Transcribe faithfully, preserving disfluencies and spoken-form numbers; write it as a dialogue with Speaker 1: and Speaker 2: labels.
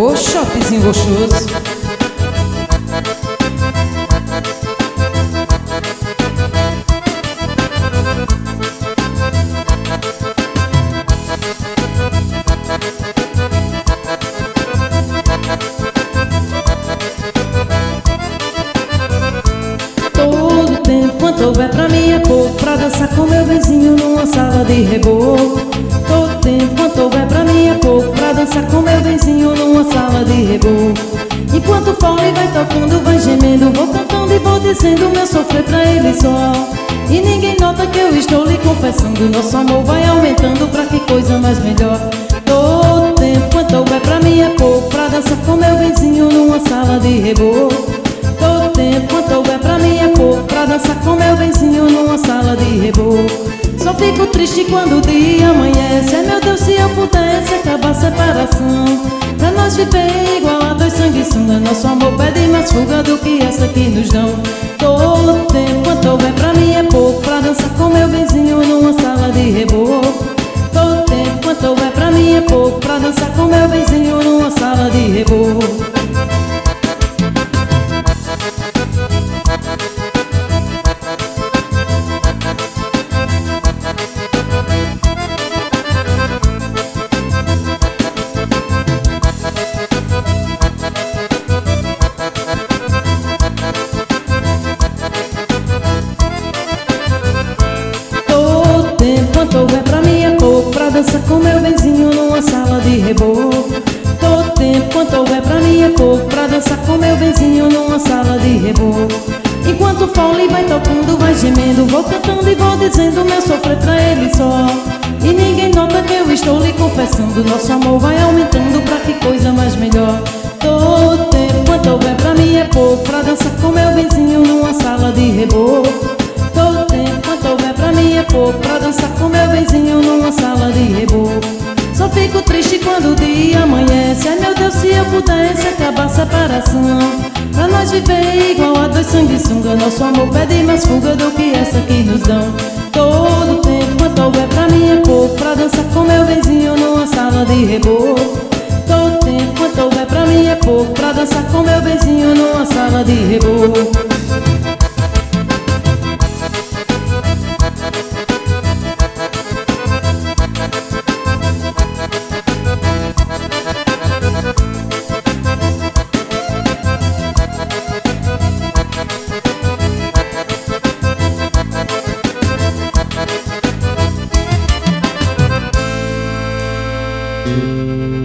Speaker 1: Ô, shopzinho gostoso.
Speaker 2: Todo tempo quanto houver pra mim é pouco, pra dançar com meu vizinho numa sala de reboco. Todo tempo quanto houver pra mim é pouco, pra dançar com meu vizinho numa sala de reboco. Enquanto o fole vai tocando, vai gemendo, vou cantando e vou dizendo meu sofrer pra ele só. E ninguém nota que eu estou lhe confessando, nosso amor vai aumentando, pra que coisa mais melhor. Todo tempo quanto houver pra mim é pouco, pra dançar com meu vizinho numa sala de reboco. Todo tempo quanto houver pra mim é pouco, pra dançar com meu vizinho numa sala de reboco. Só fico triste quando o dia amanhece, ai meu Deus, se eu pudesse acabar a separação, pra nós viver igual a dois sanguessuga. Nosso amor pede mais fuga do que essa que nos dão. Todo tempo quanto houver pra mim é pouco, pra dançar com meu vizinho numa sala de reboco. Todo tempo quanto houver pra mim é pouco, pra dançar com meu vizinho numa sala de reboco. Quanto houver pra mim é pouco, pra dançar com meu benzinho numa sala de reboco. Todo tempo quanto houver pra mim é pouco, pra dançar com meu benzinho numa sala de reboco. Enquanto o fole vai tocando, vai gemendo, vou cantando e vou dizendo meu sofrer pra ele só. E ninguém nota que eu estou lhe confessando, nosso amor vai aumentando, pra que coisa mais melhor. Todo tempo quanto houver pra mim é pouco, pra dançar com meu benzinho numa sala de reboco. Todo tempo quanto houver pra mim é pouco, pra dançar com meu benzinho numa sala de reboco. Só fico triste quando o dia amanhece, ai meu Deus, se eu pudesse acabar a separação, pra nós viver igual a dois sanguessuga. Nosso amor pede mais fuga do que essa que nos dão. Todo tempo quanto houver pra mim é pouco, pra dançar com meu benzinho numa sala de reboco. Todo tempo quanto houver pra mim é pouco, pra dançar com meu benzinho numa sala de reboco.
Speaker 3: Música